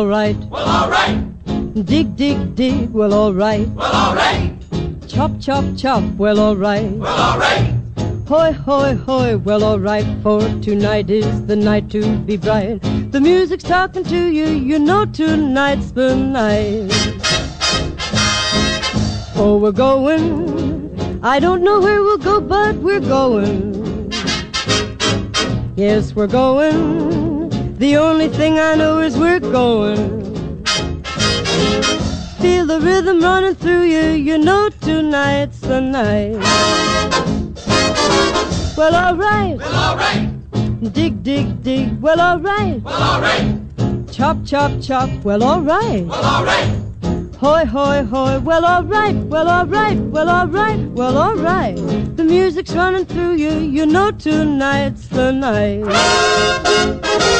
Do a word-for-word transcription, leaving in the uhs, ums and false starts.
alright. Well, alright. Dig, dig, dig, well, alright. Well, alright. Chop, chop, chop, well, alright. Well, alright. Hoy, hoy, hoy, well, alright, for tonight is the night to be bright. The music's talking to you, you know tonight's the night. Oh, we're going, I don't know where we'll go, but we're going. Yes, we're going, the only thing I know is we're going. Feel the rhythm running through you, you know tonight's the night. Well, alright. Well, alright. Dig, dig, dig, well, alright. Well, alright. Chop, chop, chop, well, alright. Well, alright. Hoy, hoy, hoy, well, alright, well, alright, well, alright, well, alright. The music's running through you, you know tonight's the night.